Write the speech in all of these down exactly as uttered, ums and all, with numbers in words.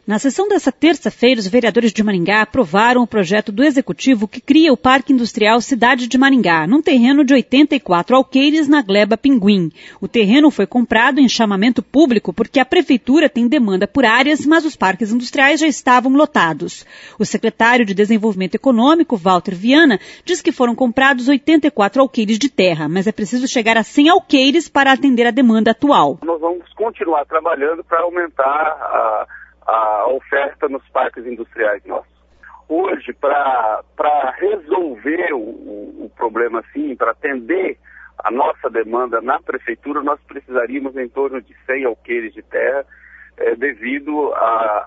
Na sessão desta terça-feira, os vereadores de Maringá aprovaram o projeto do Executivo que cria o Parque Industrial Cidade de Maringá, num terreno de oitenta e quatro alqueires na Gleba Pinguim. O terreno foi comprado em chamamento público porque a Prefeitura tem demanda por áreas, mas os parques industriais já estavam lotados. O secretário de Desenvolvimento Econômico, Walter Viana, diz que foram comprados oitenta e quatro alqueires de terra, mas é preciso chegar a cem alqueires para atender a demanda atual. Nós vamos continuar trabalhando para aumentar a a oferta nos parques industriais nossos. Hoje, para resolver o, o, o problema assim, para atender a nossa demanda na prefeitura, nós precisaríamos em torno de cem alqueires de terra, eh, devido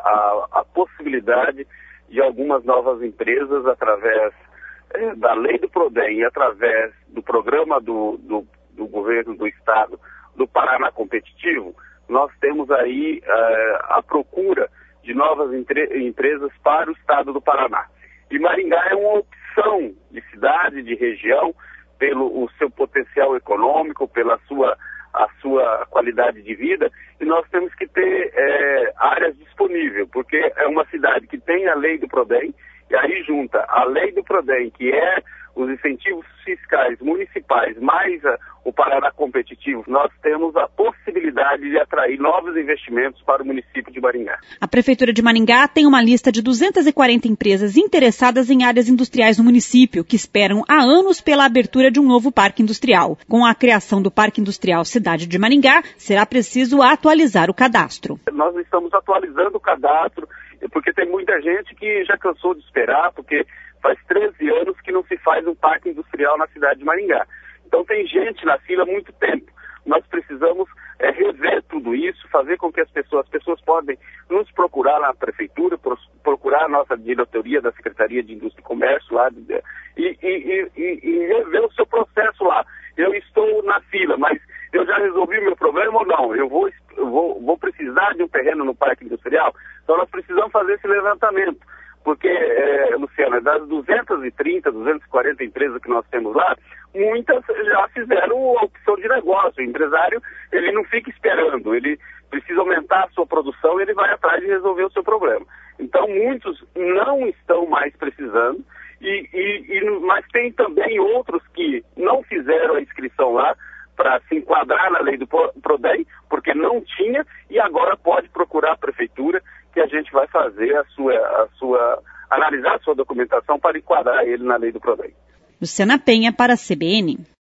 à possibilidade de algumas novas empresas, através eh, da lei do Prodem e através do programa do, do, do governo do estado do Paraná Competitivo, nós temos aí uh, a procura de novas empresas para o estado do Paraná. E Maringá é uma opção de cidade, de região, pelo o seu potencial econômico, pela sua, a sua qualidade de vida, e nós temos que ter é, áreas disponíveis, porque é uma cidade que tem a lei do Prodem, e aí junta a lei do Prodem, que é os incentivos fiscais municipais, mais a, o Paraná Competitivo, nós temos a possibilidade de atrair novos investimentos para o município de Maringá. A Prefeitura de Maringá tem uma lista de duzentas e quarenta empresas interessadas em áreas industriais no município, que esperam há anos pela abertura de um novo parque industrial. Com a criação do Parque Industrial Cidade de Maringá, será preciso atualizar o cadastro. Nós estamos atualizando o cadastro, porque tem muita gente que já cansou de esperar, porque faz treze anos que não se faz um parque industrial na cidade de Maringá. Então tem gente na fila há muito tempo. Nós precisamos é, rever tudo isso, fazer com que as pessoas, as pessoas podem nos procurar na prefeitura, procurar a nossa diretoria da Secretaria de Indústria e Comércio lá, e, e, e, e rever o seu processo lá. Eu estou na fila, mas eu já resolvi o meu problema ou não? Eu vou, eu vou, vou precisar de um terreno no parque industrial? Então nós precisamos fazer esse levantamento. Porque, é, Luciana, das duzentas e trinta, duzentas e quarenta empresas que nós temos lá, muitas já fizeram a opção de negócio. O empresário, ele não fica esperando, ele precisa aumentar a sua produção e ele vai atrás de resolver o seu problema. Então, muitos não estão mais precisando, e, e, e, mas tem também outros que não fizeram a inscrição lá para se enquadrar na lei do Prodem, porque não tinha, e agora pode procurar a prefeitura, que a gente vai fazer a sua, a sua, analisar a sua documentação para enquadrar ele na lei do Prodem. Luciana Penha para a C B N.